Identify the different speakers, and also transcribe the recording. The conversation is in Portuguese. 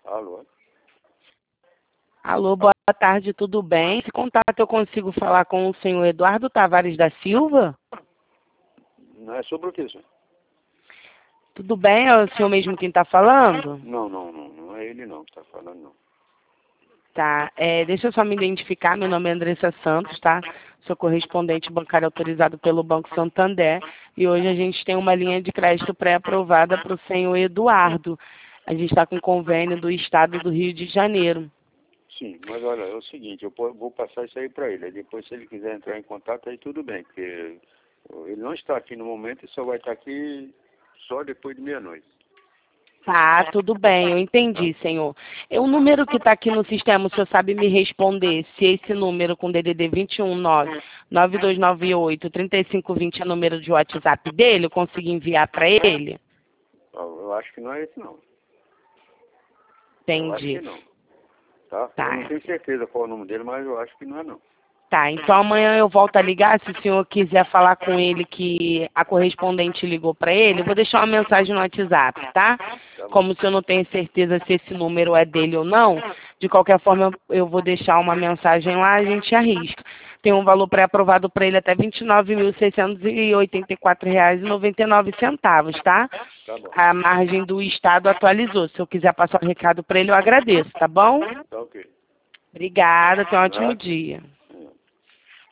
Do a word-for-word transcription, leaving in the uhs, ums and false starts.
Speaker 1: Alô?
Speaker 2: Alô, boa tarde, tudo bem? Esse contato eu consigo falar com o senhor Eduardo Tavares da Silva?
Speaker 1: Não é sobre o que, senhor?
Speaker 2: Tudo bem? É o senhor mesmo quem está falando?
Speaker 1: Não, não, não. Não é ele não que tá falando, não.
Speaker 2: Tá, é, deixa eu só me identificar, meu nome é Andressa Santos, tá? Sou correspondente bancário autorizado pelo Banco Santander e hoje a gente tem uma linha de crédito pré-aprovada para o senhor Eduardo. A gente está com convênio do Estado do Rio de Janeiro.
Speaker 1: Sim, mas olha, é o seguinte, eu po- vou passar isso aí para ele. Aí depois, se ele quiser entrar em contato, aí tudo bem, porque ele não está aqui no momento e só vai estar aqui só depois de meia-noite.
Speaker 2: Tá, tudo bem, eu entendi, senhor. E o número que está aqui no sistema, o senhor sabe me responder se esse número com D D D vinte e um nove nove dois nove oito três cinco dois zero é número de WhatsApp dele? Eu consigo enviar para ele?
Speaker 1: Eu eu acho que não é esse, não. Eu acho
Speaker 2: Entendi.
Speaker 1: que não. Tá? Eu
Speaker 2: Tá.
Speaker 1: não tenho certeza qual é o nome dele, mas eu acho que não é, não.
Speaker 2: Tá, então amanhã eu volto a ligar, se o senhor quiser falar com ele que a correspondente ligou para ele, eu vou deixar uma mensagem no WhatsApp, tá?
Speaker 1: Tá bom.
Speaker 2: Como o senhor não tem certeza se esse número é dele ou não, de qualquer forma eu vou deixar uma mensagem lá, a gente arrisca. Tem um valor pré-aprovado para ele até vinte e nove mil seiscentos e oitenta e quatro reais e noventa e nove centavos, tá?
Speaker 1: Tá bom.
Speaker 2: A margem do Estado atualizou. Se eu quiser passar um recado para ele, eu agradeço, tá bom?
Speaker 1: Tá ok.
Speaker 2: Obrigada, tenha um ótimo
Speaker 1: Nada.
Speaker 2: dia.